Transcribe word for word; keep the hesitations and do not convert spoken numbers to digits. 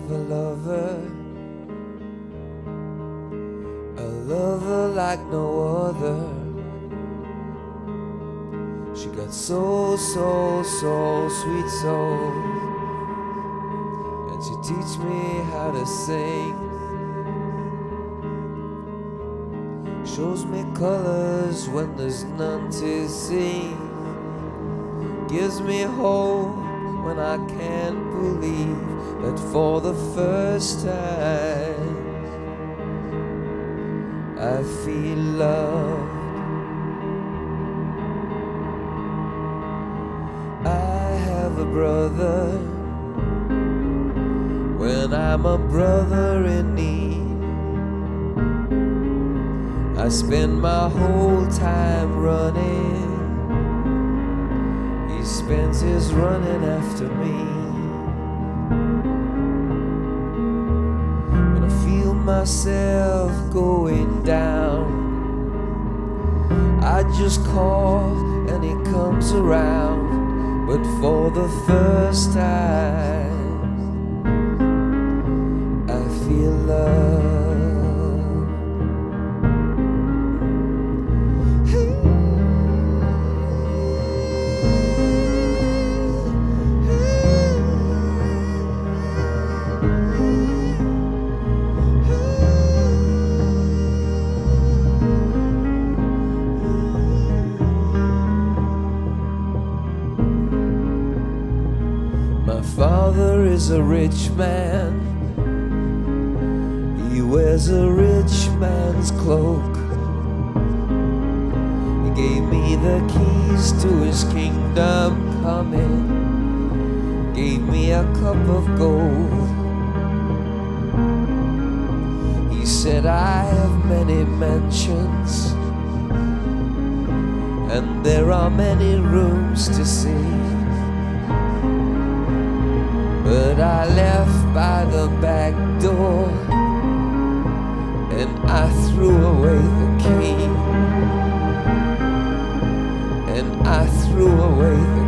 have a lover, a lover like no other. She got so, so, so sweet soul, and she teach me how to sing. Shows me colors when there's none to see. Gives me hope when I can't believe that for the first time I feel love. I have a brother when I'm a brother in need. I spend my whole time running, he spends his running after me. When I feel myself going down, I just call and he comes around. But for the first time I feel love. My father is a rich man, he wears a rich man's cloak. He gave me the keys to his kingdom coming, gave me a cup of gold. He said I have many mansions, and there are many rooms to see. But I left by the back door, and I threw away the key, and I threw away the